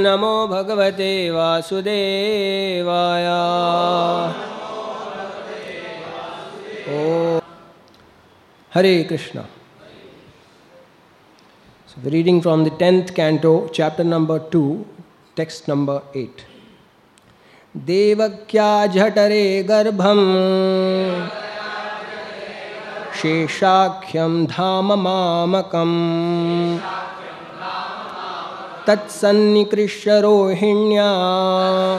नमो भगवते वासुदेवाय। Oh, Hare Krishna. So we're reading from the 10th canto, chapter number 2, text number 8. Devakya jhatare garbham sheshakhyam dhama mamakam tatsannikrishya rohinya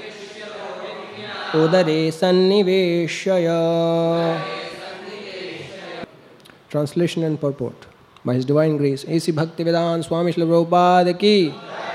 udare sanniveshaya. Translation and purport by His Divine Grace A.C. Bhaktivedanta Swami Srila Prabhupada ki.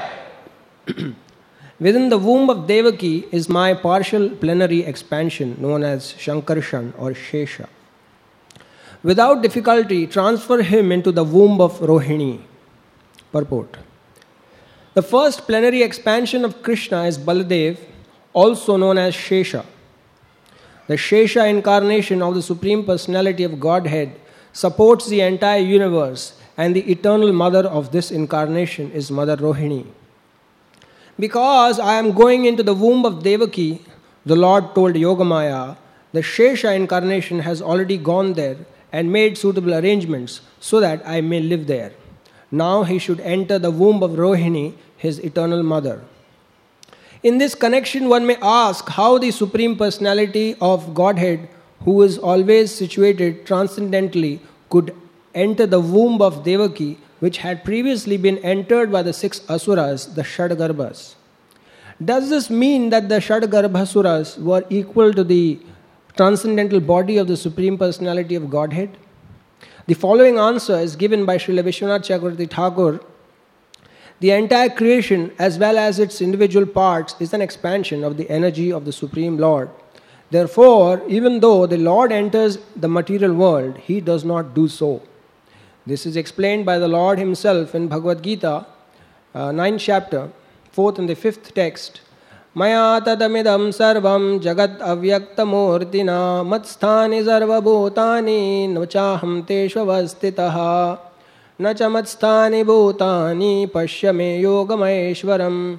Within the womb of Devaki is my partial plenary expansion known as Shankarshan or Shesha. Without difficulty, transfer him into the womb of Rohini. Purport. The first plenary expansion of Krishna is Baladev, also known as Shesha. The Shesha incarnation of the Supreme Personality of Godhead supports the entire universe, and the eternal mother of this incarnation is Mother Rohini. Because I am going into the womb of Devaki, the Lord told Yogamaya, the Shesha incarnation has already gone there and made suitable arrangements so that I may live there. Now he should enter the womb of Rohini, his eternal mother. In this connection, one may ask how the Supreme Personality of Godhead, who is always situated transcendently, could enter the womb of Devaki, which had previously been entered by the 6 asuras, the Shadgarbhas. Does this mean that the Shadgarbhasuras were equal to the transcendental body of the Supreme Personality of Godhead? The following answer is given by Srila Vishwanath Chakravarti Thakur. The entire creation, as well as its individual parts, is an expansion of the energy of the Supreme Lord. Therefore, even though the Lord enters the material world, He does not do so. This is explained by the Lord Himself in Bhagavad Gita, 9th chapter, 4th and the 5th text. Maya tadamidam sarvam jagat avyaktamurtina matsthani sarva bhutani nvachaham teshu avastitaha nacha matsthani bhutani pashyame yogameshwaram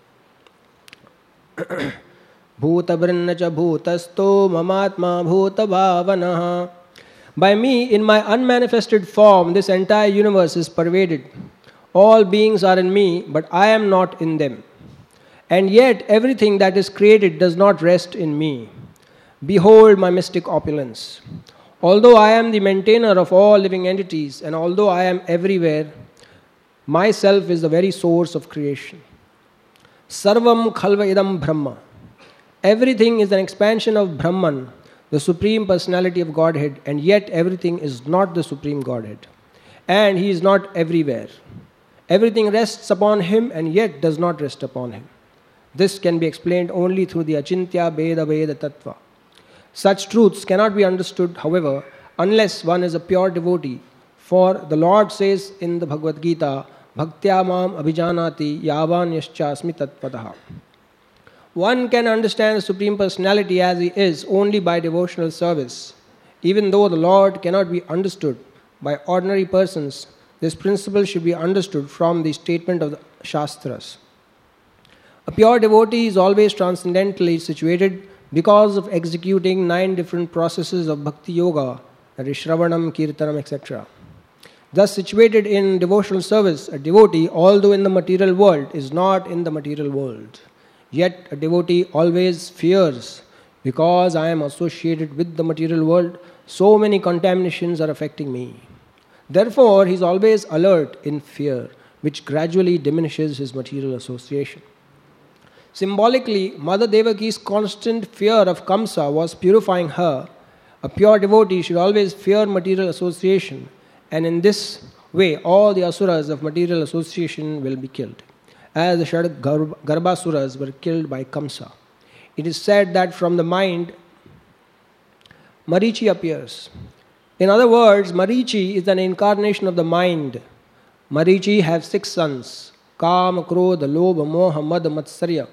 bhutabrinacha bhutasto mamatma bhutabhavanaha. By me, in my unmanifested form, this entire universe is pervaded. All beings are in me, but I am not in them. And yet, everything that is created does not rest in me. Behold my mystic opulence. Although I am the maintainer of all living entities, and although I am everywhere, myself is the very source of creation. Sarvam khalva idam brahma. Everything is an expansion of Brahman, the Supreme Personality of Godhead, and yet everything is not the Supreme Godhead. And He is not everywhere. Everything rests upon Him and yet does not rest upon Him. This can be explained only through the Achintya Bheda Bheda Tattva. Such truths cannot be understood, however, unless one is a pure devotee. For the Lord says in the Bhagavad Gita, Bhaktya mam abhijanati yavan yaschasmi tattvataha. One can understand the Supreme Personality as He is only by devotional service. Even though the Lord cannot be understood by ordinary persons, this principle should be understood from the statement of the Shastras. A pure devotee is always transcendentally situated because of executing 9 different processes of Bhakti Yoga, that is Shravanam, Kirtanam, etc. Thus situated in devotional service, a devotee, although in the material world, is not in the material world. Yet a devotee always fears, because I am associated with the material world, so many contaminations are affecting me. Therefore, he is always alert in fear, which gradually diminishes his material association. Symbolically, Mother Devaki's constant fear of Kamsa was purifying her. A pure devotee should always fear material association, and in this way all the asuras of material association will be killed, as the Garbhasuras were killed by Kamsa. It is said that from the mind, Marichi appears. In other words, Marichi is an incarnation of the mind. Marichi has 6 sons, Kama, Krodha, Lobha, Moha, Mada, Matsarya.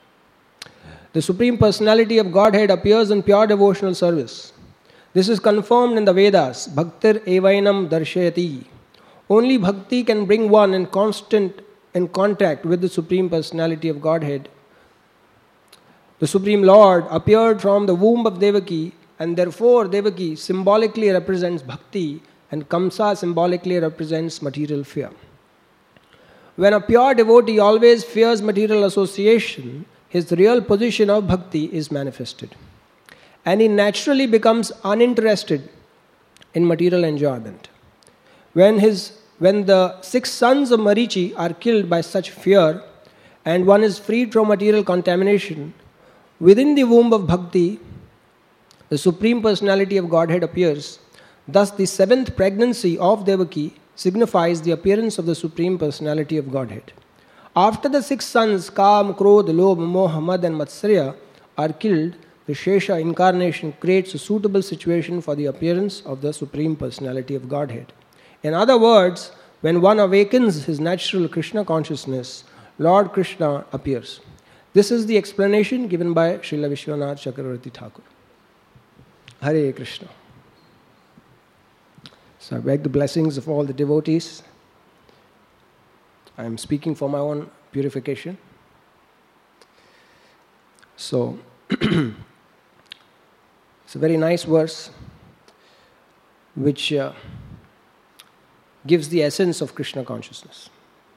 The Supreme Personality of Godhead appears in pure devotional service. This is confirmed in the Vedas, Bhaktir evainam darshayati. Only bhakti can bring one in constant in contact with the Supreme Personality of Godhead, the Supreme Lord appeared from the womb of Devaki, and therefore Devaki symbolically represents bhakti and Kamsa symbolically represents material fear. When a pure devotee always fears material association, his real position of bhakti is manifested. And he naturally becomes uninterested in material enjoyment. When the 6 sons of Marichi are killed by such fear, and one is freed from material contamination, within the womb of bhakti, the Supreme Personality of Godhead appears. Thus, the 7th pregnancy of Devaki signifies the appearance of the Supreme Personality of Godhead. After the 6 sons, Kam, Krodh, Lobh, Moh, Mad and Matsarya, are killed, the Shesha incarnation creates a suitable situation for the appearance of the Supreme Personality of Godhead. In other words, when one awakens his natural Krishna consciousness, Lord Krishna appears. This is the explanation given by Srila Vishwanath Chakravarti Thakur. Hare Krishna. So I beg the blessings of all the devotees. I am speaking for my own purification. So, it's a very nice verse which gives the essence of Krishna consciousness.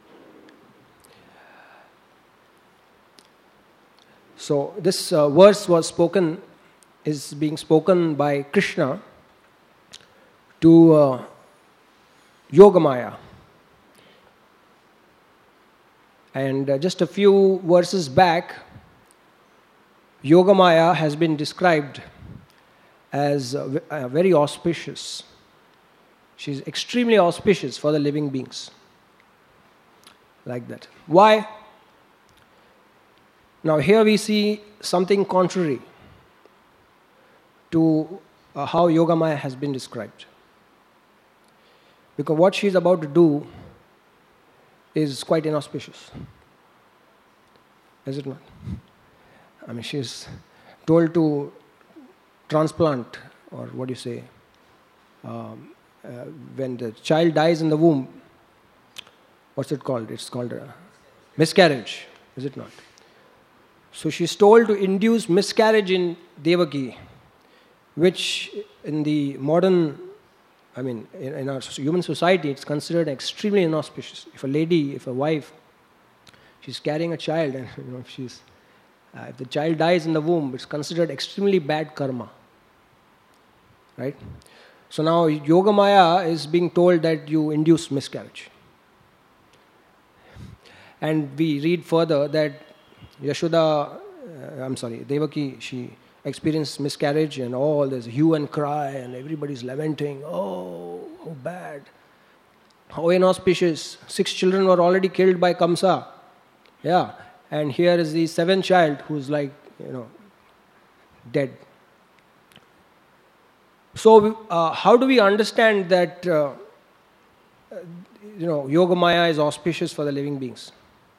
So this verse is being spoken by Krishna to Yogamaya. And just a few verses back, Yogamaya has been described as very auspicious. She's extremely auspicious for the living beings. Like that. Why? Now here we see something contrary to how Yogamaya has been described. Because what she's about to do is quite inauspicious. Is it not? I mean, she's told to transplant, or what do you say, when the child dies in the womb, what's it called? It's called a miscarriage, is it not? So she's told to induce miscarriage in Devaki, which in the modern, in our human society, it's considered extremely inauspicious. If a wife, she's carrying a child, and if the child dies in the womb, it's considered extremely bad karma. Right? So now Yogamaya is being told that you induce miscarriage. And we read further that Devaki, she experienced miscarriage and all, there's hue and cry and everybody's lamenting, oh, how bad, how inauspicious. 6 children were already killed by Kamsa. Yeah, and here is the 7th child who's dead. So how do we understand that Yogamaya is auspicious for the living beings?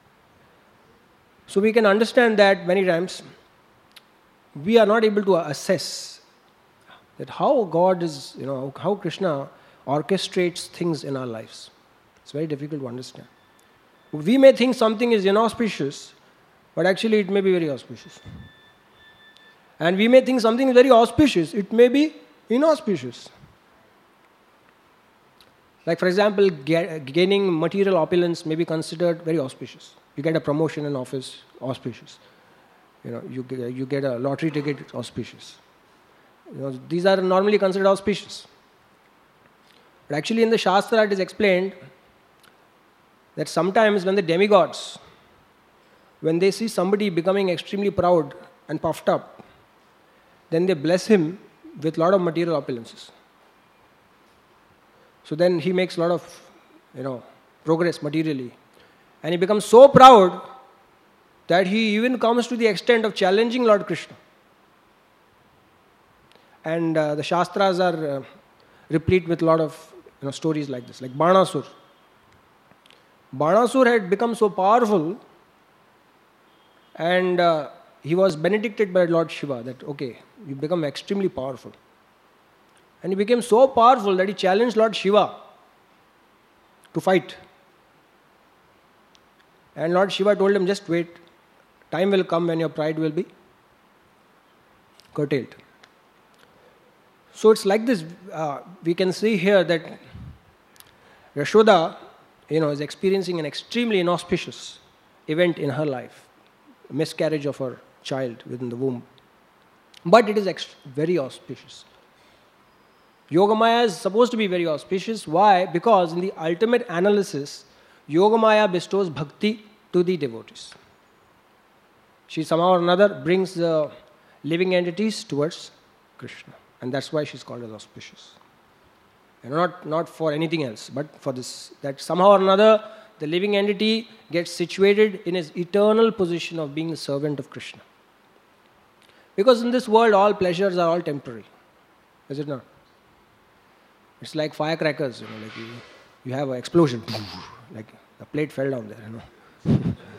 So we can understand that many times we are not able to assess that how God is, how Krishna orchestrates things in our lives. It's very difficult to understand. We may think something is inauspicious, but actually it may be very auspicious. And we may think something is very auspicious, it may be inauspicious. Like for example, gaining material opulence may be considered very auspicious. You get a promotion in office, auspicious. You get a lottery ticket, auspicious. These are normally considered auspicious. But actually in the Shastra it is explained that sometimes when the demigods, when they see somebody becoming extremely proud and puffed up, then they bless him with a lot of material opulences. So then he makes a lot of, progress materially. And he becomes so proud that he even comes to the extent of challenging Lord Krishna. And the Shastras are replete with a lot of stories like this, like Banasur. Banasur had become so powerful, and he was benedicted by Lord Shiva that, okay, you become extremely powerful. And he became so powerful that he challenged Lord Shiva to fight. And Lord Shiva told him, just wait. Time will come when your pride will be curtailed. So it's like this. We can see here that Yashoda, is experiencing an extremely inauspicious event in her life, a miscarriage of her child within the womb. But it is very auspicious. Yogamaya is supposed to be very auspicious. Why? Because in the ultimate analysis, Yogamaya bestows bhakti to the devotees. She somehow or another brings the living entities towards Krishna. And that's why she's called as auspicious. And not for anything else, but for this. That somehow or another, the living entity gets situated in his eternal position of being the servant of Krishna. Because in this world, all pleasures are all temporary. Is it not? It's like firecrackers, like you have an explosion. Like the plate fell down there,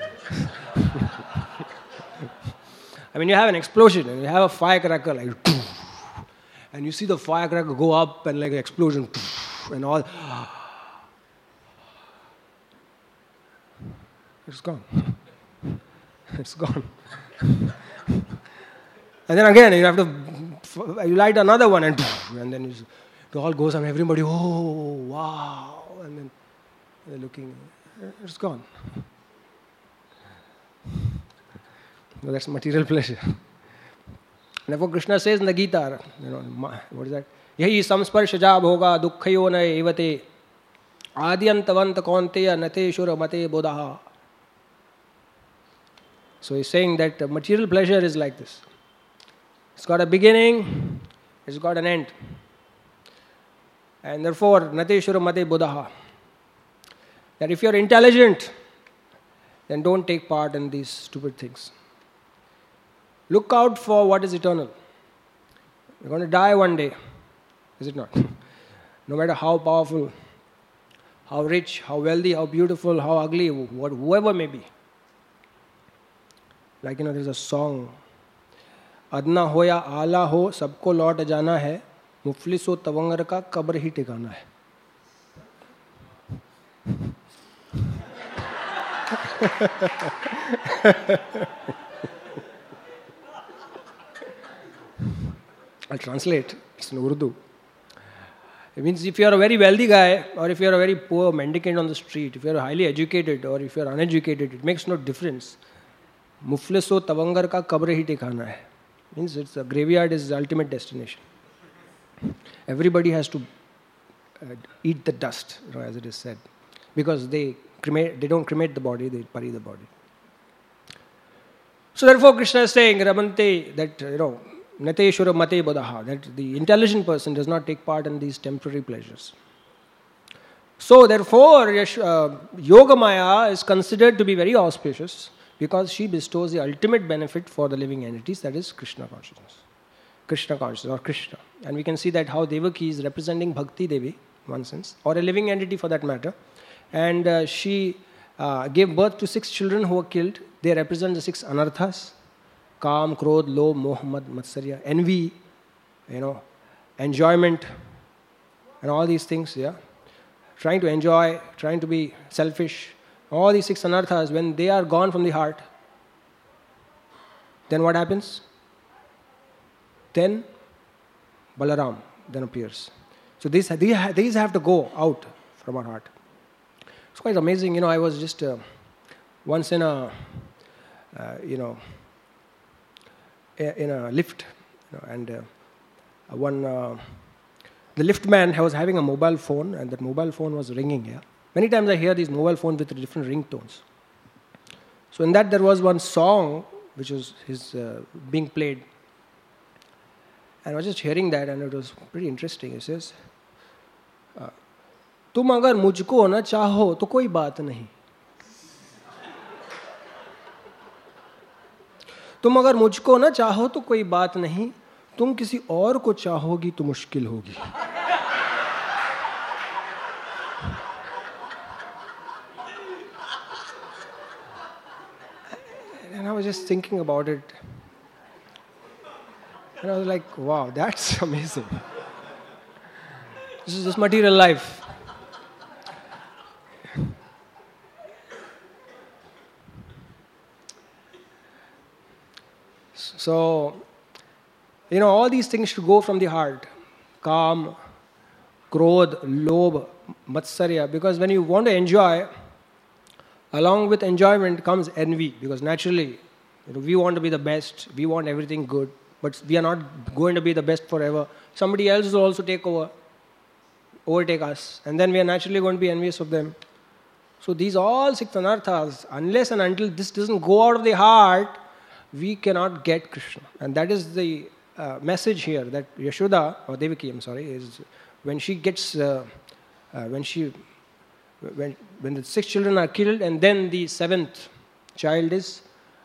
I mean, you have an explosion and you have a firecracker like, and you see the firecracker go up and like an explosion and all. It's gone. It's gone. And then again, you have to, you light another one and then it all goes and everybody, oh, wow. And then they're looking, it's gone. Well, that's material pleasure. Therefore, Krishna says in the Gita, what is that? Yahi samsparshaja bhoga dukkhayo na evate adyantavant kaunteya nate shura mate bodha. So he's saying that material pleasure is like this. It's got a beginning, it's got an end. And therefore, nate shura mate bodha. That if you're intelligent, then don't take part in these stupid things. Look out for what is eternal. You're going to die one day, is it not? No matter how powerful, how rich, how wealthy, how beautiful, how ugly, whoever may be. Like, there's a song, Adna ho ya ala ho, sabko laut jana hai, muflis ho tavangar ka qabr hi tikana hai. I'll translate. It's in Urdu. It means if you are a very wealthy guy or if you are a very poor mendicant on the street, if you are highly educated or if you are uneducated, it makes no difference. Mufliso tavangar ka kabr hi tikana hai. Means it's the graveyard is the ultimate destination. Everybody has to eat the dust, as it is said, because they don't cremate the body, they bury the body. So therefore Krishna is saying, Ramante, that Nateshura mate bodaha, that the intelligent person does not take part in these temporary pleasures. So therefore, Yogamaya is considered to be very auspicious because she bestows the ultimate benefit for the living entities, that is Krishna consciousness. Krishna consciousness or Krishna. And we can see that how Devaki is representing Bhakti Devi, in one sense, or a living entity for that matter. And she gave birth to 6 children who were killed. They represent the 6 anarthas. Kam, Krodh, Lobh, Moh, Mad, Matsarya, envy, enjoyment, and all these things, trying to enjoy, trying to be selfish, all these 6 anarthas, when they are gone from the heart, then what happens? Then Balaram then appears. So these have to go out from our heart. It's quite amazing, I was just once in a, in a lift, and the lift man was having a mobile phone, and that mobile phone was ringing. Many times I hear these mobile phones with different ringtones. So in that there was one song which was being played, and I was just hearing that, and it was pretty interesting. It says, "तुम अगर मुझको न चाहो तो कोई बात नहीं. तुम अगर मुझको न चाहो तो कोई बात नहीं, तुम किसी और को चाहोगी तो मुश्किल होगी." And I was just thinking about it. And I was like, wow, that's amazing. This is this material life. So, all these things should go from the heart. Kam, Krodh, Lobh, Matsarya. Because when you want to enjoy, along with enjoyment comes envy. Because naturally, we want to be the best. We want everything good. But we are not going to be the best forever. Somebody else will also overtake us. And then we are naturally going to be envious of them. So these all 6 anarthas, unless and until this doesn't go out of the heart, we cannot get Krishna. And that is the message here, that Yashoda, or Devaki, is when she gets, when the 6 children are killed, and then the 7th child is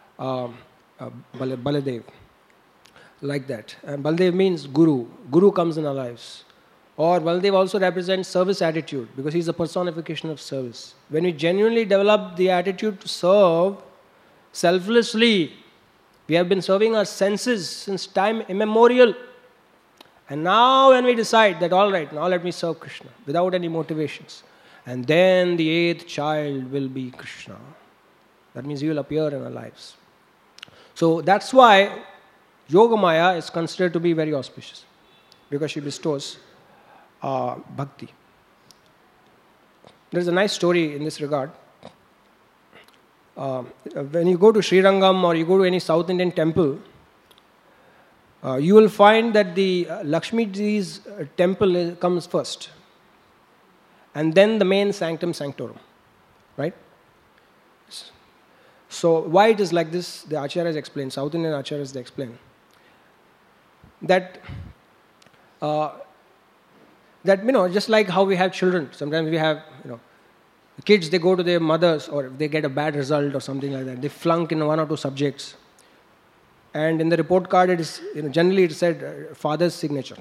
Baladev. Like that. And Baladev means Guru. Guru comes in our lives. Or Baladev also represents service attitude, because he is a personification of service. When we genuinely develop the attitude to serve selflessly, we have been serving our senses since time immemorial. And now when we decide that, all right, now let me serve Krishna, without any motivations. And then the 8th child will be Krishna. That means he will appear in our lives. So that's why Yogamaya is considered to be very auspicious, because she bestows bhakti. There is a nice story in this regard. When you go to Sri Rangam or you go to any South Indian temple, you will find that the Lakshmi Ji's temple comes first, and then the main sanctum sanctorum, right? So why it is like this, the Acharyas explain, South Indian Acharyas they explain, that just like how we have children, sometimes we have, kids, they go to their mothers, or if they get a bad result or something like that, they flunk in 1 or 2 subjects. And in the report card, it is, generally it said father's signature.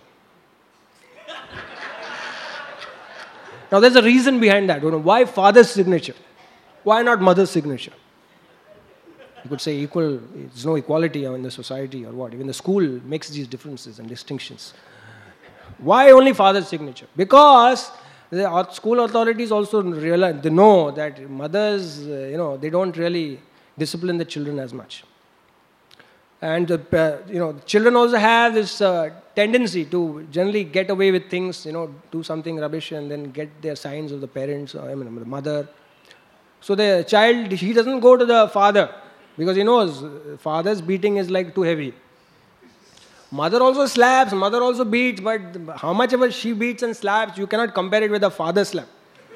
Now there's a reason behind that. Why father's signature? Why not mother's signature? You could say there's no equality in the society or what. Even the school makes these differences and distinctions. Why only father's signature? Because the school authorities also realize, they know that mothers, they don't really discipline the children as much. And children also have this tendency to generally get away with things, do something rubbish and then get their signs of the parents, or the mother. So the child, he doesn't go to the father, because he knows father's beating is like too heavy. Mother also slaps, mother also beats, but how much ever she beats and slaps, you cannot compare it with a father slap.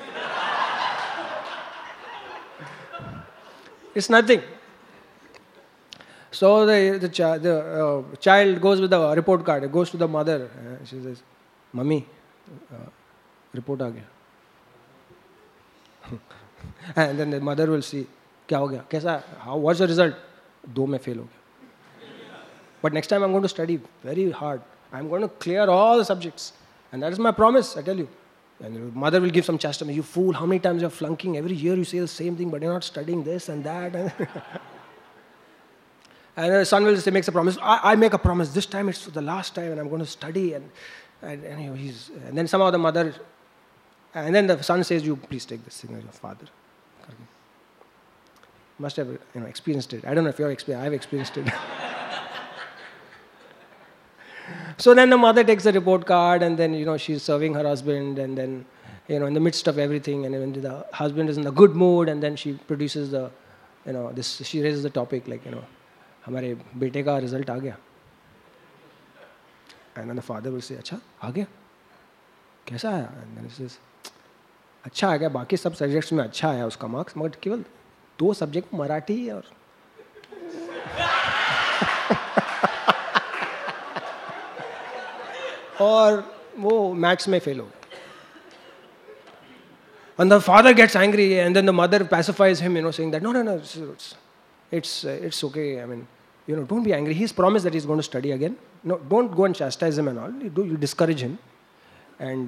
It's nothing. So the child goes with the report card, goes to the mother. She says, "Mummy, report aa gaya." And then the mother will see, "Kya ho gaya? Kaisa? What's the result?" 2 mein fail ho gaya. But next time I'm going to study very hard. I'm going to clear all the subjects. And that is my promise, I tell you. And the mother will give some chastisement. "You fool, how many times you're flunking? Every year you say the same thing, but you're not studying this and that." And the son will say, makes a promise. I make a promise. This time it's for the last time and I'm going to study. And then somehow the mother, and then the son says, "You please take this signature of father." Must have experienced it. I don't know if you're experienced. I've experienced it. So then the mother takes the report card, and then she's serving her husband, and then in the midst of everything, and when the husband is in a good mood, and then she produces she raises the topic like हमारे बेटे का result आ गया. And then the father will say, "अच्छा आ गया? कैसा आया?" And then he says, "अच्छा आ गया, बाकी सब सब्जेक्ट्स में अच्छा आया उसका मार्क्स, मगर केवल 2 सब्जेक्ट मराठी और और वो मैथ्स में फेल हो गया." And the father gets angry, and then the mother pacifies him, saying that, no, it's okay. I mean, don't be angry. He's promised that he's going to study again. No, don't go and chastise him and all. You discourage him. And,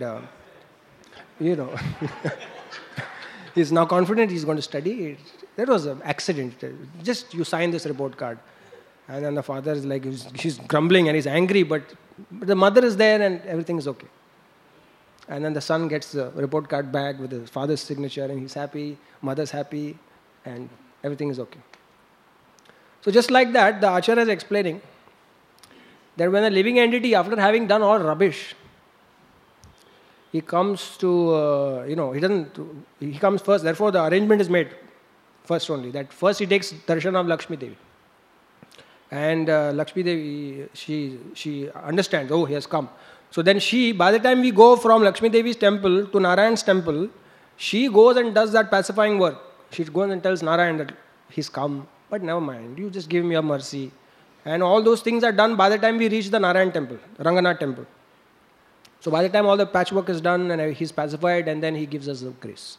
he's now confident he's going to study. That was an accident. Just you sign this report card. And then the father is like, he's grumbling and he's angry, but the mother is there and everything is okay. And then the son gets the report card back with his father's signature, and he's happy, mother's happy, and everything is okay. So just like that, the Acharya is explaining that when a living entity, after having done all rubbish, he comes to, he comes first. Therefore, the arrangement is made first only. That first he takes darshan of Lakshmi Devi. And Lakshmi Devi, she understands, oh, he has come. So then by the time we go from Lakshmi Devi's temple to Narayan's temple, she goes and does that pacifying work. She goes and tells Narayan that he's come, but never mind, you just give me a mercy. And all those things are done by the time we reach the Narayan temple, Ranganath temple. So by the time all the patchwork is done and he's pacified, and then he gives us the grace.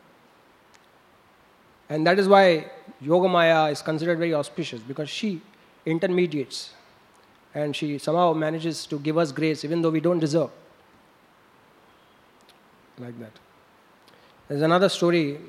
And that is why Yogamaya is considered very auspicious, because she intermediates and she somehow manages to give us grace even though we don't deserve. Like that. There's another story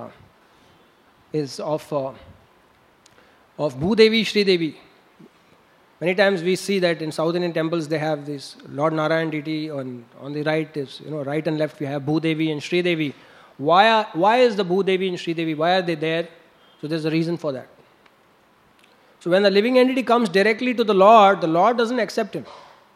is of Bhudevi, Shri Devi. Many times we see that in South Indian temples they have this Lord Narayan deity, on the right is, right and left we have Bhudevi and Shri Devi. Why is the Bhudevi and Shri Devi, why are they there? So there's a reason for that. So when the living entity comes directly to the Lord doesn't accept him.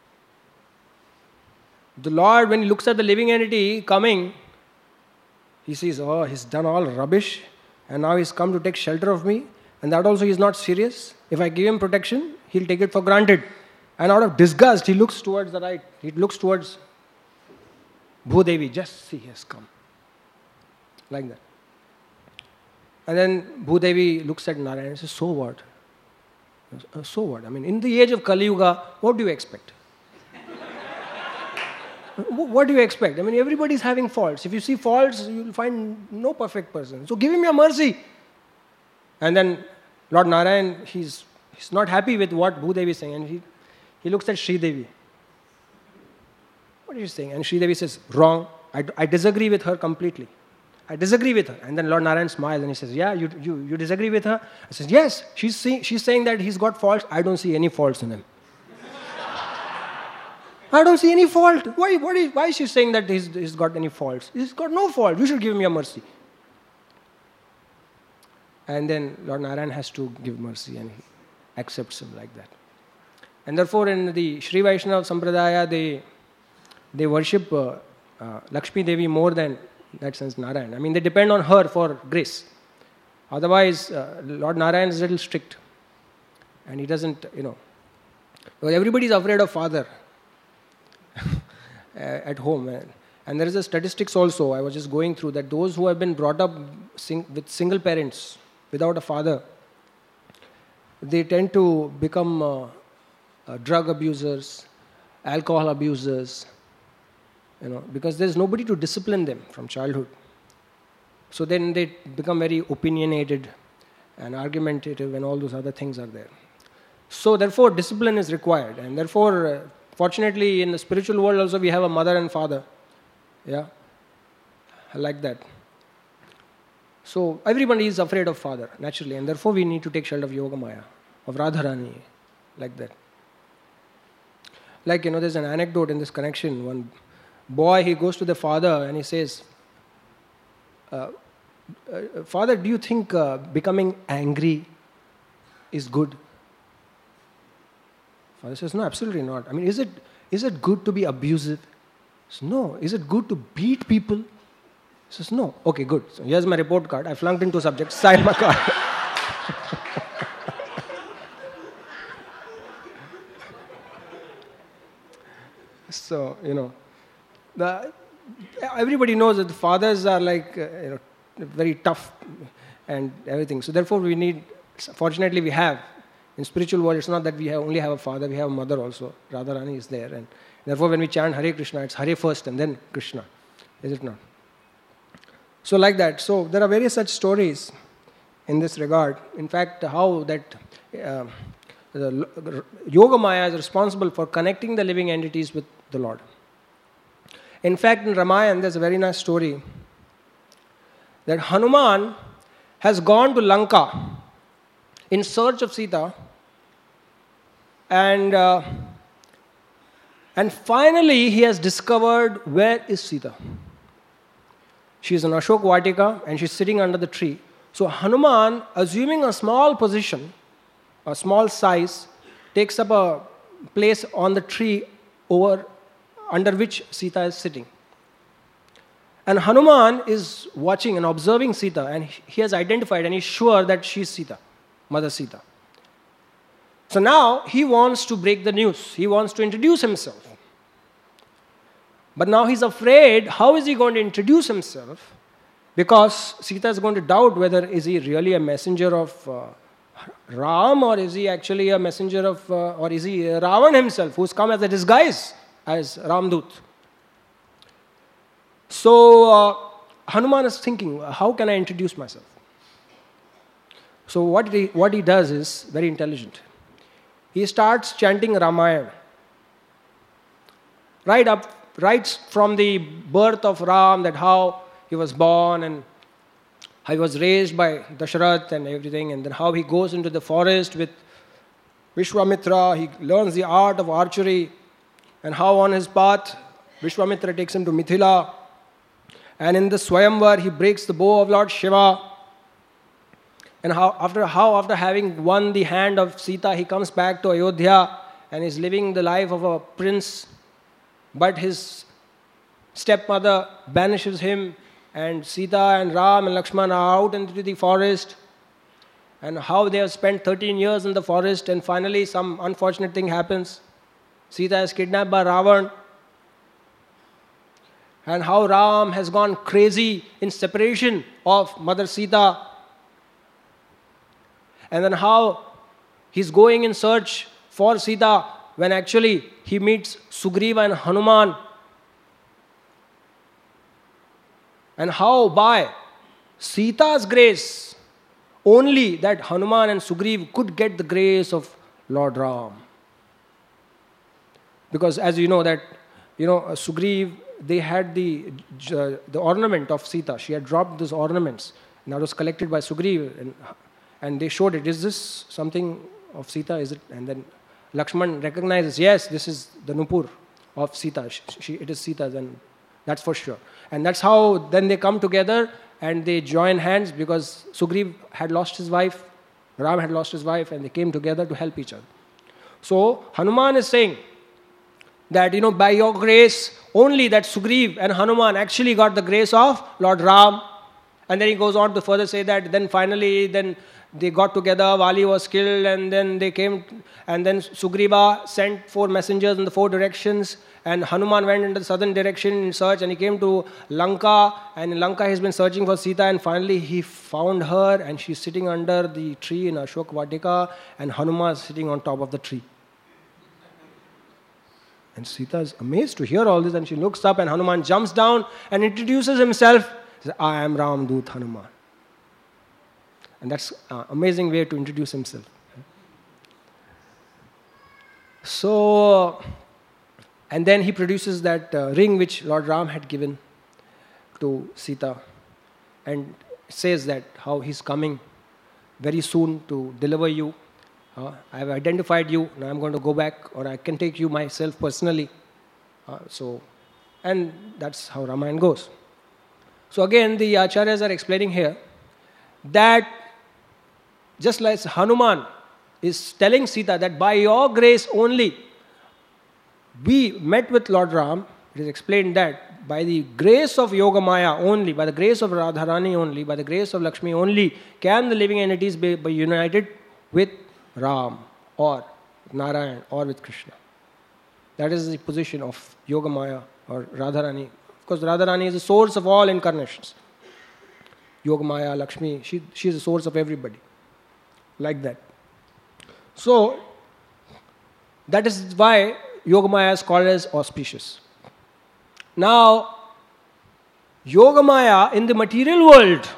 The Lord, when he looks at the living entity coming, he sees, oh, he's done all rubbish and now he's come to take shelter of me, and that also he's not serious. If I give him protection, he'll take it for granted. And out of disgust, he looks towards the right. He looks towards Bhudevi. Just see, he has come. Like that. And then Bhudevi looks at Narayan and says, so what? So what? I mean, in the age of Kali Yuga, what do you expect? What do you expect? I mean, everybody's having faults. If you see faults, you'll find no perfect person. So give him your mercy. And then Lord Narayan, he's not happy with what Bhudevi is saying. And he looks at Shri Devi. What is she saying? And Shri Devi says, wrong. I disagree with her completely. I disagree with her. And then Lord Narayan smiles and he says, yeah, you disagree with her? I says, yes, she's saying that he's got faults. I don't see any faults in him. I don't see any fault. Why is she saying that he's got any faults? He's got no fault. You should give him your mercy. And then Lord Narayan has to give mercy and he accepts him like that. And therefore in the Sri Vaishnava Sampradaya, they worship Lakshmi Devi more than, in that sense, Narayan. I mean, they depend on her for grace. Otherwise, Lord Narayan is a little strict. And he doesn't, because everybody is afraid of father at home. And there is a statistics also, I was just going through, that those who have been brought up with single parents, without a father, they tend to become drug abusers, alcohol abusers, because there's nobody to discipline them from childhood. So then they become very opinionated and argumentative and all those other things are there. So therefore discipline is required, and therefore fortunately in the spiritual world also we have a mother and father. Yeah, like that. So everybody is afraid of father, naturally, and therefore we need to take shelter of Yogamaya, of Radharani, like that. Like, there's an anecdote in this connection. One boy, he goes to the father and he says, Father, do you think becoming angry is good? Father says, no, absolutely not. I mean, is it good to be abusive? He says, no. Is it good to beat people? He says, no. Okay, good. So here's my report card. I flunked into subject. Sign my card. So, everybody knows that the fathers are like, very tough and everything. So therefore fortunately we have, in spiritual world, it's not that we only have a father, we have a mother also. Radharani is there. And therefore when we chant Hare Krishna, it's Hare first and then Krishna. Is it not? So like that. So there are various such stories in this regard. In fact, how that the Yogamaya is responsible for connecting the living entities with the Lord. In fact, in Ramayana, there's a very nice story that Hanuman has gone to Lanka in search of Sita, and finally he has discovered where is Sita. She is in Ashok Vatika and she's sitting under the tree. So Hanuman, assuming a small position, a small size, takes up a place on the tree under which Sita is sitting. And Hanuman is watching and observing Sita, and he has identified and he's sure that she's Sita, Mother Sita. So now he wants to break the news. He wants to introduce himself. But now he's afraid, how is he going to introduce himself? Because Sita is going to doubt whether is he really a messenger of Ram, or is he actually a messenger of, or is he Ravan himself who's come as a disguise as Ramdut. So Hanuman is thinking, how can I introduce myself? So what he does is very intelligent. He starts chanting Ramayana. Right from the birth of Ram, that how he was born and how he was raised by Dasharath and everything, and then how he goes into the forest with Vishwamitra, he learns the art of archery, and how on his path Vishwamitra takes him to Mithila, and in the Swayamvar he breaks the bow of Lord Shiva, and how after having won the hand of Sita, he comes back to Ayodhya and is living the life of a prince, but his stepmother banishes him, and Sita and Ram and Lakshman are out into the forest, and how they have spent 13 years in the forest, and finally some unfortunate thing happens. Sita is kidnapped by Ravan, and how Ram has gone crazy in separation of Mother Sita, and then how he's going in search for Sita when actually he meets Sugriva and Hanuman, and how by Sita's grace only that Hanuman and Sugriva could get the grace of Lord Ram. Because as you know that, Sugriva, they had the ornament of Sita. She had dropped those ornaments, and that was collected by Sugriva, and they showed it. Is this something of Sita? Is it? And then Lakshman recognizes, yes, this is the Nupur of Sita. It is Sita's, and that's for sure. And that's how then they come together and they join hands, because Sugriva had lost his wife, Ram had lost his wife, and they came together to help each other. So Hanuman is saying that, by your grace, only that Sugriva and Hanuman actually got the grace of Lord Ram. And then he goes on to further say that then finally, they got together, Vali was killed, and then they came, and then Sugriva sent 4 messengers in the 4 directions, and Hanuman went in the southern direction in search, and he came to Lanka, and in Lanka he's been searching for Sita, and finally he found her, and she's sitting under the tree in Ashok Vatika, and Hanuman is sitting on top of the tree. And Sita is amazed to hear all this, and she looks up, and Hanuman jumps down and introduces himself. He says, I am Ramdut Hanuman. And that's an amazing way to introduce himself. So, and then he produces that ring which Lord Ram had given to Sita, and says that how he's coming very soon to deliver you. I have identified you, now I'm going to go back, or I can take you myself personally. And that's how Ramayana goes. So again, the Acharyas are explaining here that just like Hanuman is telling Sita that by your grace only we met with Lord Ram, it is explained that by the grace of Yogamaya only, by the grace of Radharani only, by the grace of Lakshmi only, can the living entities be united with Ram or Narayan or with Krishna. That is the position of Yogamaya or Radharani. Of course, Radharani is the source of all incarnations. Yogamaya, Lakshmi, she is the source of everybody. Like that. So, that is why Yogamaya is called as auspicious. Now, Yogamaya in the material world,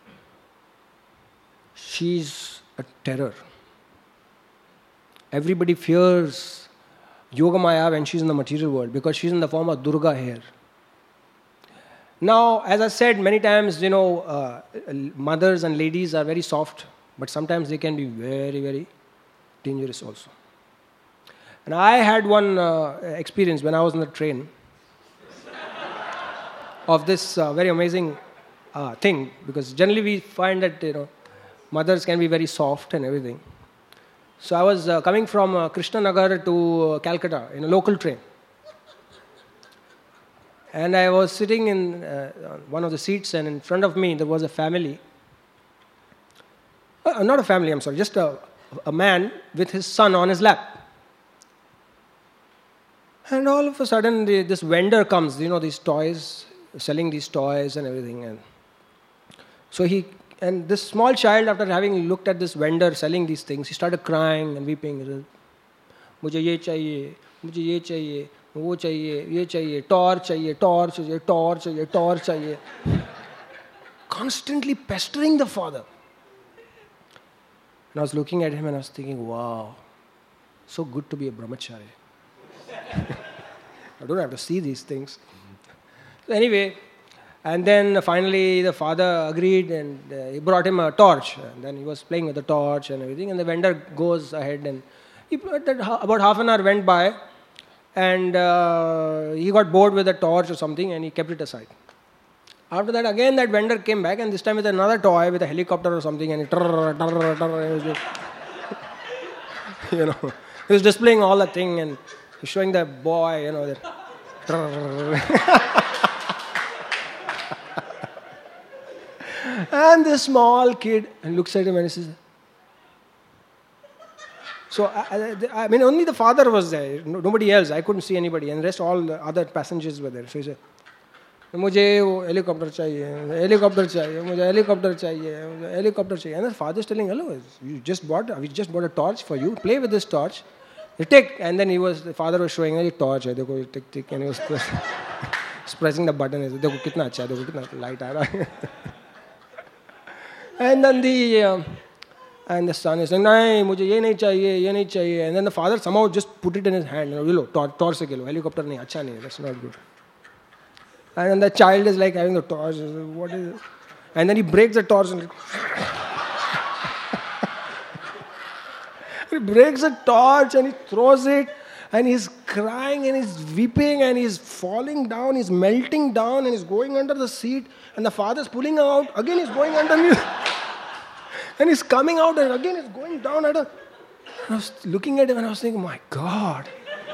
she's a terror. Everybody fears Yogamaya when she's in the material world, because she's in the form of Durga here. Now, as I said many times, mothers and ladies are very soft, but sometimes they can be very, very dangerous also. And I had one experience when I was on the train of this very amazing thing, because generally we find that mothers can be very soft and everything. So I was coming from Krishnanagar to Calcutta in a local train. And I was sitting in on one of the seats, and in front of me there was a family. Not a family, I'm sorry, just a man with his son on his lap. And all of a sudden, this vendor comes, these toys, selling these toys and everything. And so and this small child, after having looked at this vendor selling these things, he started crying and weeping. मुझे ये चाहिए, मुझे ये चाहिए, वो चाहिए, ये चाहिए, torch चाहिए, torch चाहिए, torch चाहिए, torch चाहिए. Constantly pestering the father. And I was looking at him and I was thinking, wow, so good to be a brahmachari. I don't have to see these things. So anyway, and then finally the father agreed, and he brought him a torch. And then he was playing with the torch and everything. And the vendor goes ahead, and about half an hour went by, and he got bored with the torch or something, and he kept it aside. After that, again that vendor came back, and this time with another toy, with a helicopter or something, and he was just, he was displaying all the thing, and showing the boy, that. And this small kid looks at him and he says, so, I mean, only the father was there, nobody else. I couldn't see anybody, and the rest, all the other passengers were there. So he said, मुझे वो helicopter चाहिए, helicopter चाहिए, मुझे helicopter चाहिए, मुझे helicopter चाहिए. And the father is telling, hello, we just bought a torch for you, play with this torch. You take, and then the father was showing a torch, देखो, tick, and he was pressing the button. He said, देखो कितना अच्छा है, देखो कितना light आ रहा है. And then the son is saying, नहीं, मुझे ये नहीं चाहिए, ये नहीं चाहिए. And then the father somehow just put it in his hand. Torch से खेलो, helicopter नहीं, अच्छा नहीं, that's not good. And then the child is like having the torch. What is it? And then he breaks the torch. And he breaks the torch and he throws it. And he's crying and he's weeping and he's falling down. He's melting down and he's going under the seat. And the father's pulling him out. Again he's going underneath. And he's coming out and again he's going down. I was looking at him and I was thinking, my God.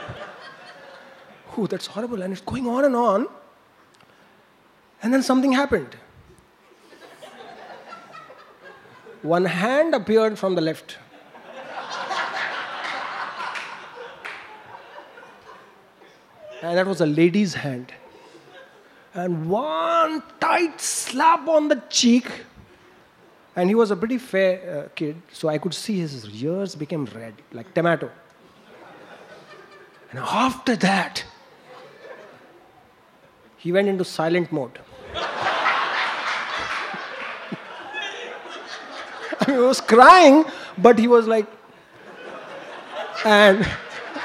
Oh, that's horrible. And it's going on and on. And then something happened. One hand appeared from the left. And that was a lady's hand. And one tight slap on the cheek. And he was a pretty fair kid, so I could see his ears became red, like tomato. And after that, he went into silent mode. He was crying, but he was like, and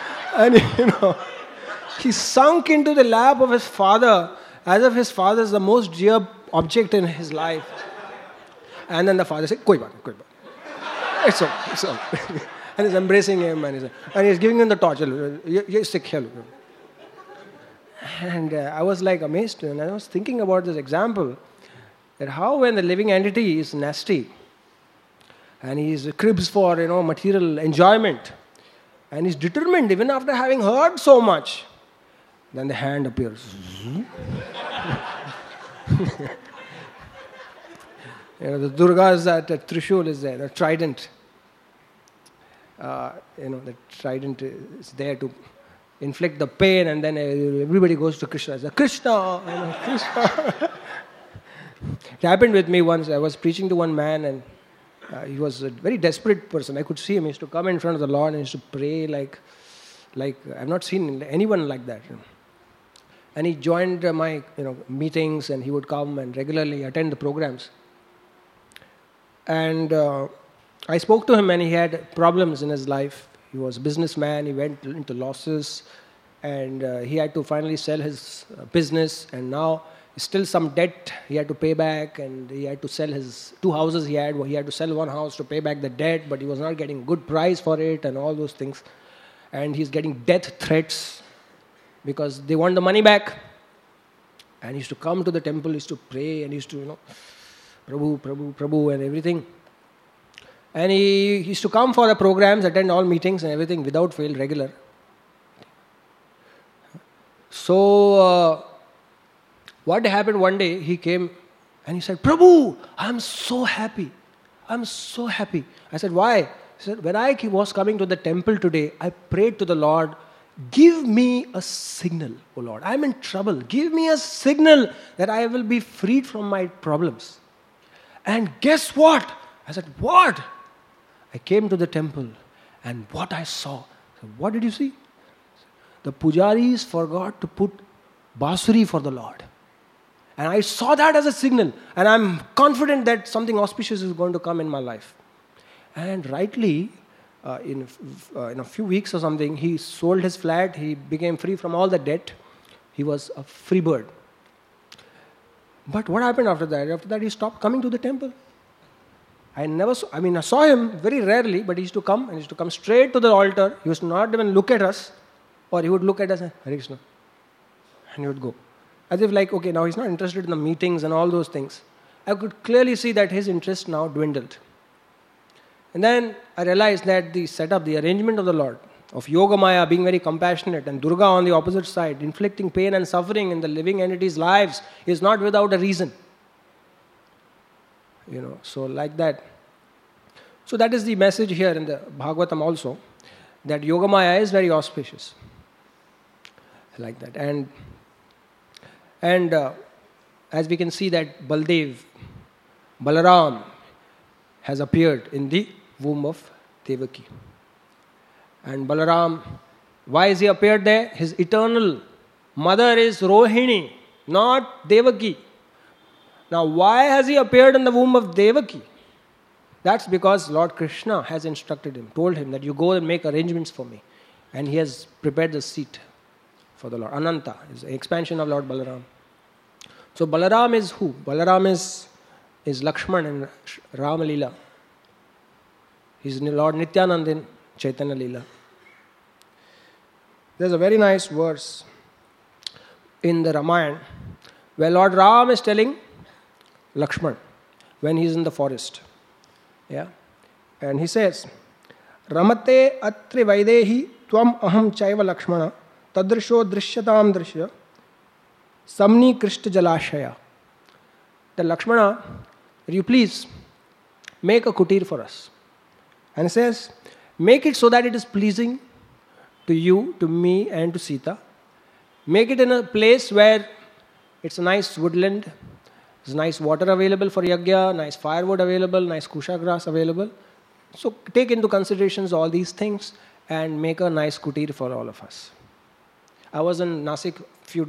he sunk into the lap of his father as if his father is the most dear object in his life. And then the father said, koi baat nahi. It's okay. And he's embracing him and he's giving him the torch. And I was like amazed, and I was thinking about this example, that how when the living entity is nasty, and he cribs for material enjoyment, and he's determined even after having heard so much, then the hand appears. The Durga's that Trishul is there, the trident. The trident is there to inflict the pain, and then everybody goes to Krishna. It's Krishna, Krishna. It happened with me once. I was preaching to one man, and he was a very desperate person. I could see him. He used to come in front of the Lord and he used to pray like I've not seen anyone like that. And he joined my meetings, and he would come and regularly attend the programs. And I spoke to him, and he had problems in his life. He was a businessman. He went into losses, and he had to finally sell his business, and now still some debt he had to pay back, and he had to sell his 2 houses he had. He had to sell one house to pay back the debt, but he was not getting good price for it and all those things. And he's getting death threats because they want the money back. And he used to come to the temple, he used to pray, and he used to, Prabhu, Prabhu, Prabhu, and everything. And he used to come for the programs, attend all meetings and everything without fail, regular. So, what happened one day, he came and he said, Prabhu, I'm so happy. I'm so happy. I said, why? He said, when I was coming to the temple today, I prayed to the Lord, give me a signal, O Lord. I'm in trouble. Give me a signal that I will be freed from my problems. And guess what? I said, what? I came to the temple and what I saw. I said, what did you see? The pujaris forgot to put basuri for the Lord. And I saw that as a signal. And I'm confident that something auspicious is going to come in my life. And rightly, in a few weeks or something, he sold his flat. He became free from all the debt. He was a free bird. But what happened after that? After that, he stopped coming to the temple. I saw him very rarely, but he used to come straight to the altar. He used to not even look at us, or he would look at us and Hare Krishna. And he would go. As if like, okay, now he's not interested in the meetings and all those things. I could clearly see that his interest now dwindled. And then I realized that the setup, the arrangement of the Lord, of Yogamaya being very compassionate and Durga on the opposite side, inflicting pain and suffering in the living entities' lives, is not without a reason. So like that. So that is the message here in the Bhagavatam also, that Yogamaya is very auspicious. Like that. And as we can see that Balaram has appeared in the womb of Devaki. And Balaram, why is he appeared there? His eternal mother is Rohini, not Devaki. Now why has he appeared in the womb of Devaki? That's because Lord Krishna has instructed him, told him that you go and make arrangements for me. And he has prepared the seat for the Lord. Ananta is an expansion of Lord Balaram. So Balaram is who? Balaram is Lakshman in Rama Leela. He's Lord Nityanand in Chaitanya Leela. There's a very nice verse in the Ramayana where Lord Ram is telling Lakshman when he's in the forest. Yeah? And he says, Ramate atri vaidehi tvam aham chaiva Lakshmana tadrisho drishyatam drishya samni krishta jalashaya. The Lakshmana, will you please make a kutir for us? And he says, make it so that it is pleasing to you, to me and to Sita. Make it in a place where it's a nice woodland, there's nice water available for yajna, nice firewood available, nice kusha grass available. So take into considerations all these things and make a nice kutir for all of us. I was in Nasik a few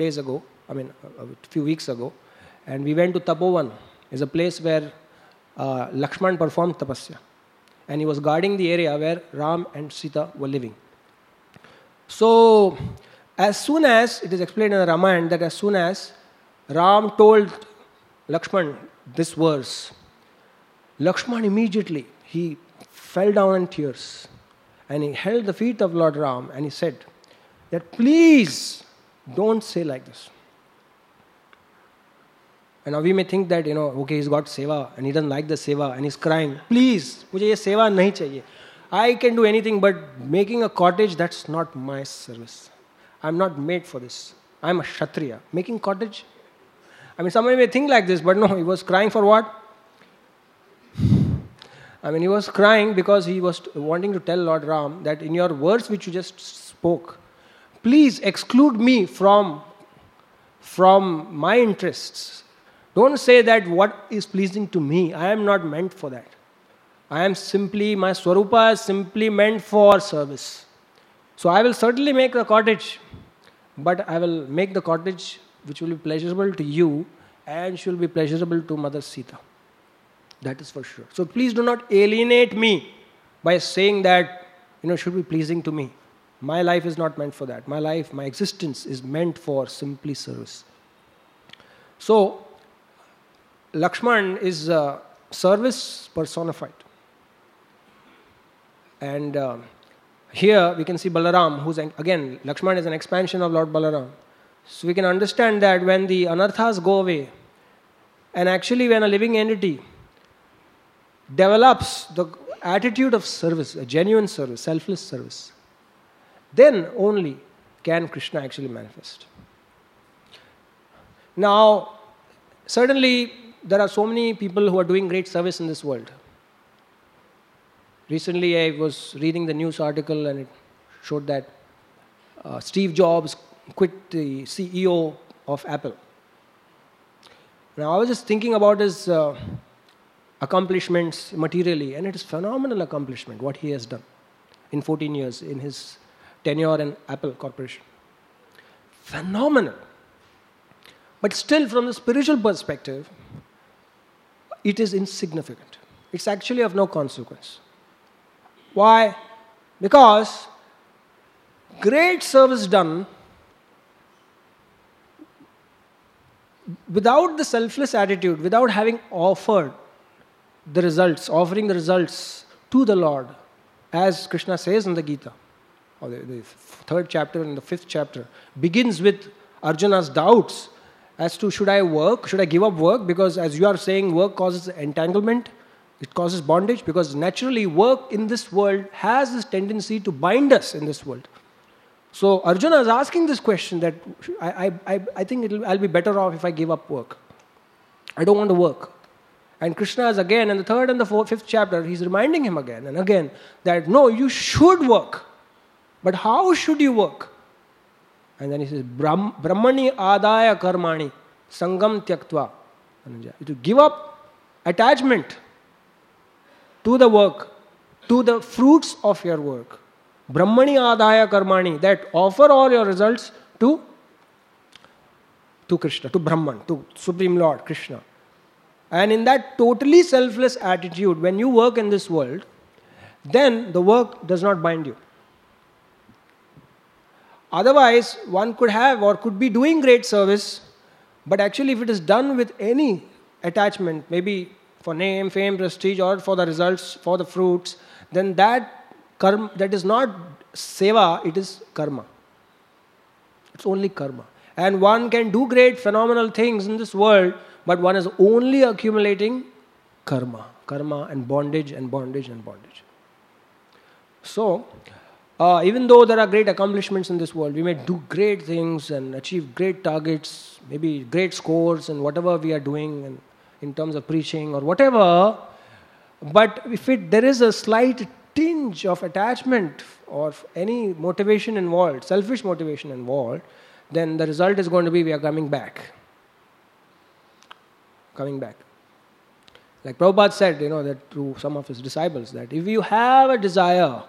weeks ago, and we went to Tapovan. It's a place where Lakshman performed tapasya. And he was guarding the area where Ram and Sita were living. So, as soon as, it is explained in the Ramayana that as soon as Ram told Lakshman this verse, Lakshman immediately, he fell down in tears. And he held the feet of Lord Ram and he said that please don't say like this. And now we may think that, okay, he's got seva and he doesn't like the seva and he's crying. Please, mujhe ye seva nahi chahiye. I can do anything but making a cottage, that's not my service. I'm not made for this. I'm a Kshatriya. Making cottage? Somebody may think like this, but no, he was crying for what? He was crying because he was wanting to tell Lord Ram that in your words which you just spoke, please exclude me from my interests. Don't say that what is pleasing to me. I am not meant for that. My Swarupa is simply meant for service. So I will certainly make the cottage, but I will make the cottage which will be pleasurable to you and should be pleasurable to Mother Sita. That is for sure. So please do not alienate me by saying that, should be pleasing to me. My life is not meant for that. My life, my existence is meant for simply service. So, Lakshman is service personified. And here we can see Balaram, who's again, Lakshman is an expansion of Lord Balaram. So we can understand that when the anarthas go away, and actually when a living entity develops the attitude of service, a genuine service, selfless service, then only can Krishna actually manifest. Now, certainly there are so many people who are doing great service in this world. Recently I was reading the news article and it showed that Steve Jobs quit the CEO of Apple. Now I was just thinking about his accomplishments materially, and it is phenomenal accomplishment what he has done in 14 years in his tenure in Apple Corporation. Phenomenal. But still, from the spiritual perspective, it is insignificant. It's actually of no consequence. Why? Because great service done without the selfless attitude, without having offering the results to the Lord, as Krishna says in the Gita, or the third chapter and the fifth chapter, begins with Arjuna's doubts as to should I work, should I give up work, because as you are saying, work causes entanglement, it causes bondage, because naturally work in this world has this tendency to bind us in this world. So Arjuna is asking this question that I think I'll be better off if I give up work. I don't want to work. And Krishna is again in the third and the fifth chapter, he's reminding him again and again that no, you should work. But how should you work? And then he says, Brahmani adaya karmani sangam tyaktva. To give up attachment to the work, to the fruits of your work. Brahmani adaya karmani, that offer all your results to Krishna, to Brahman, to Supreme Lord Krishna. And in that totally selfless attitude, when you work in this world, then the work does not bind you. Otherwise, one could have or could be doing great service, but actually if it is done with any attachment, maybe for name, fame, prestige, or for the results, for the fruits, then that is not seva, it is karma. It's only karma. And one can do great, phenomenal things in this world, but one is only accumulating karma and bondage and bondage and bondage. So, even though there are great accomplishments in this world, we may do great things and achieve great targets, maybe great scores and whatever we are doing and in terms of preaching or whatever, but if there is a slight tinge of attachment or any motivation involved, selfish motivation involved, then the result is going to be we are coming back. Like Prabhupada said, that to some of his disciples, that if you have a desire,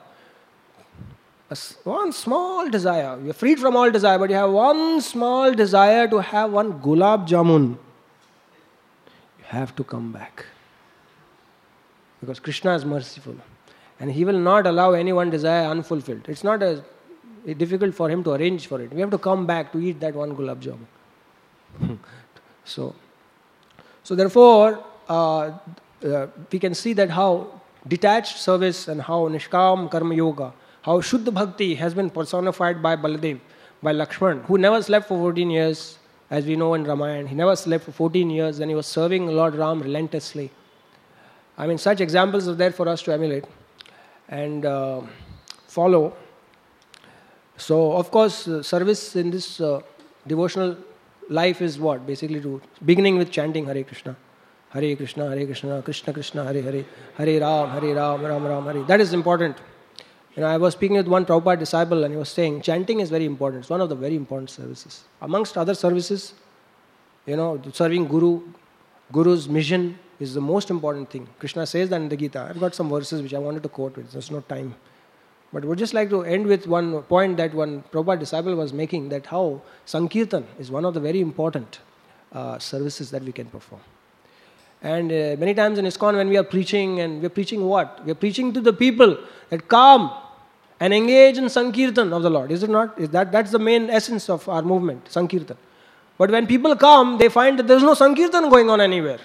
one small desire, you're freed from all desire, but you have one small desire to have one gulab jamun, you have to come back. Because Krishna is merciful. And He will not allow any one desire unfulfilled. It's not difficult for Him to arrange for it. We have to come back to eat that one gulab jamun. So therefore, we can see that how detached service and how Nishkam Karma Yoga, how Shuddha Bhakti has been personified by Baladev, by Lakshman, who never slept for 14 years, as we know in Ramayana. He never slept for 14 years and he was serving Lord Ram relentlessly. I mean, such examples are there for us to emulate and follow. So, of course, service in this devotional life is what? Basically, beginning with chanting Hare Krishna, Krishna Krishna, Hare Hare, Hare Ram, Ram Ram, Hare. That is important. I was speaking with one Prabhupada disciple and he was saying, chanting is very important. It's one of the very important services. Amongst other services, serving Guru's mission is the most important thing. Krishna says that in the Gita. I've got some verses which I wanted to quote with. There's no time. But would just like to end with one point that one Prabhupada disciple was making, that how Sankirtan is one of the very important services that we can perform. And many times in ISKCON when we are preaching, and we are preaching what? We are preaching to the people that come and engage in Sankirtan of the Lord. Is it not? That's the main essence of our movement, Sankirtan. But when people come, they find that there is no Sankirtan going on anywhere.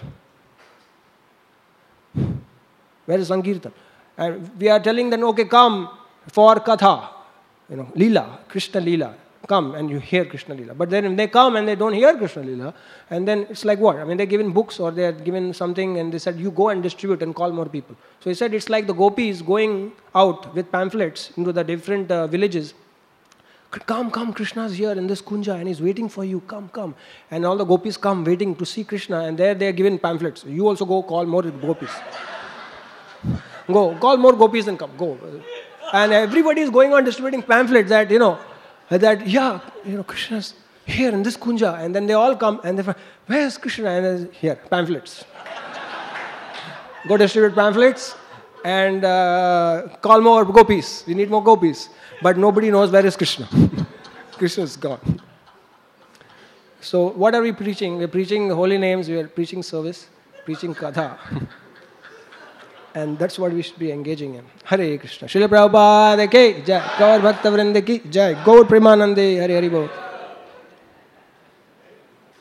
Where is Sankirtan? And we are telling them, okay, come for Katha, Leela, Krishna Leela. come and you hear Krishna Leela. But then if they come and they don't hear Krishna Leela, and then it's like what? I mean, they're given books or they're given something and they said, you go and distribute and call more people. So he said it's like the gopis going out with pamphlets into the different villages. Come, Krishna's here in this kunja and he's waiting for you, come. And all the gopis come waiting to see Krishna, and there they're given pamphlets. You also go call more gopis. Go, call more gopis and come, go. And everybody is going on distributing pamphlets that, Krishna's here in this kunja. And then they all come and they're, where's Krishna? And here, pamphlets. Go distribute pamphlets and call more gopis. We need more gopis. But nobody knows where is Krishna. Krishna is gone. So what are we preaching? We're preaching holy names, we are preaching service, preaching katha. And that's what we should be engaging in. Hare Krishna. Srila Prabhupada ki jai. Gaur Bhakta Vrinda ki jai. Gaur Premanande. Hare Hare Bol.